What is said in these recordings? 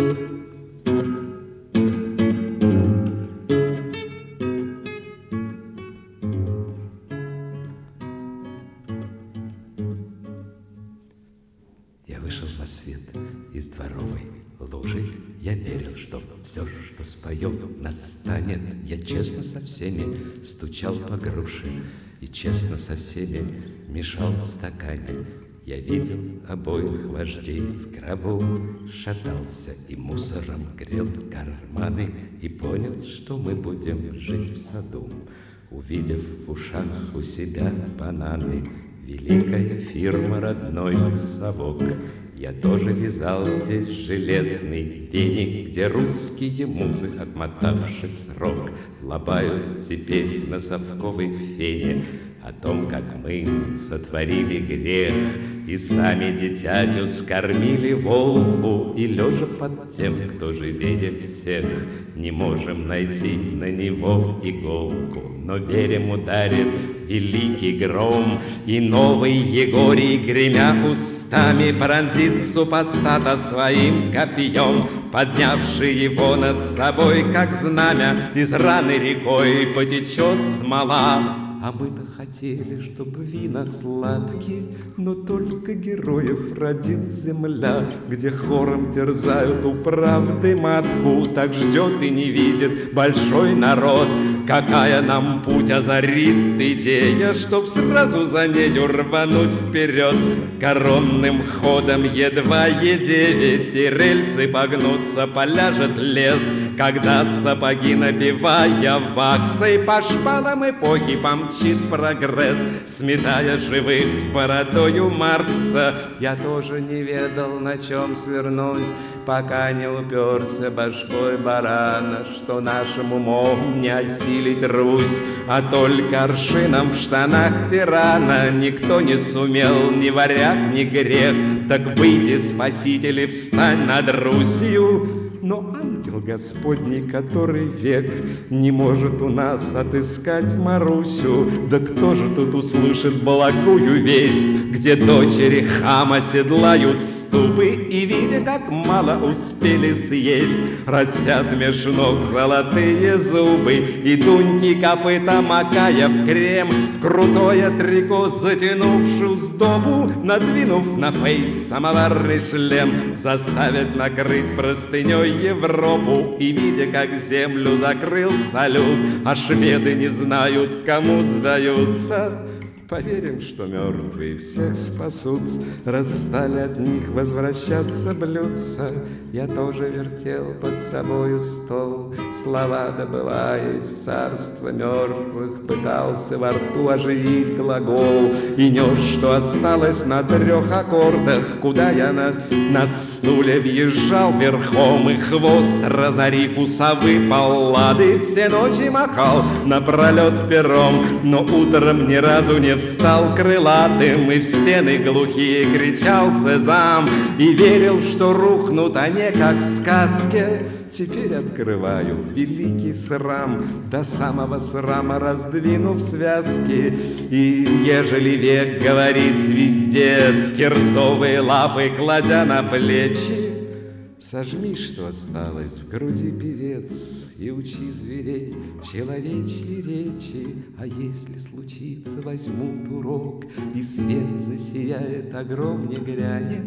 Вышел на свет из дворовой лужи. Я верил, что все, что споем, настанет. Я честно со всеми стучал по груши и честно со всеми мешал в стакане. Я видел обоих вождей в гробу, шатался и мусором грел карманы, и понял, что мы будем жить в саду, увидев в ушах у себя бананы. Великая фирма, родной совок. Я тоже вязал здесь железный веник, где русские музы, отмотавши срок, лобают теперь на совковой фене о том, как мы сотворили грех и сами дитятю скормили волку, и лежа под тем, кто живее всех, не можем найти на него иголку. Но верим, ударит великий гром, и новый Егорий, гремя устами, пронзит супостата своим копьем, поднявший его над собой, как знамя, из раны рекой потечет смола. А мы-то хотели, чтобы вина сладкие, но только героев родит земля, где хором терзают у правды матку. Так ждет и не видит большой народ, какая нам путь озарит идея, чтоб сразу за нею рвануть вперед. Коронным ходом едва Е9, и рельсы погнутся, поляжет лес, когда сапоги, набивая ваксой, по шпалам эпохи помчит прогресс, сметая живых бородою Маркса. Я тоже не ведал, на чем свернусь, пока не уперся башкой барана, что нашим умом не осилить Русь, а только аршином в штанах тирана. Никто не сумел, ни варяг, ни грек, так выйди, спаситель, и встань над Русью. Но ангел Господний, который век не может у нас отыскать Марусю, да кто же тут услышит благую весть, где дочери хама седлают ступы, и, видя, как мало успели съесть, растят меж ног золотые зубы, и дуньки копыта макая в крем, в крутое трико затянувши сдобу, надвинув на фейс самоварный шлем, заставят накрыть простыней Европу, и, видя, как землю закрыл салют, а шведы не знают, кому сдаются, поверим, что мертвые всех спасут, расстали от них возвращаться блюдца. Я тоже вертел под собою стол, слова добывая из царства мертвых, пытался во рту оживить глагол, и нес, что осталось на 3 аккордах, куда я на стуле въезжал верхом, и хвост, разорив у совы паллады, все ночи махал напролет пером, но утром ни разу не встал крылатым, и в стены глухие кричал сезам, и верил, что рухнут они, как в сказке. Теперь открываю великий срам, до самого срама раздвинув связки, и ежели век говорит звездец, кирцовые лапы кладя на плечи, сожми, что осталось в груди, певец, и учи зверей человечьи речи. А если случится, возьмут урок, и свет засияет, а гром не грянет,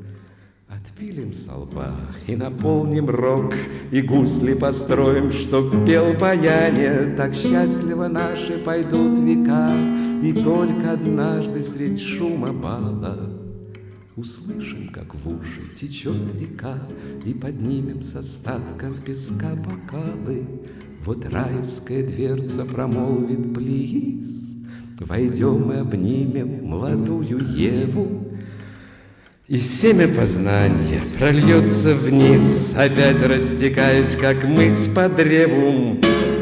отпилим со лба и наполним рог, и гусли построим, чтоб пел баяне. Так счастливо наши пойдут века, и только однажды средь шума бала услышим, как в уши течет река, и поднимем с остатком песка бокалы. Вот райская дверца промолвит плиз, войдем и обнимем молодую Еву, и семя познания прольется вниз, опять растекаясь, как мысь по древу.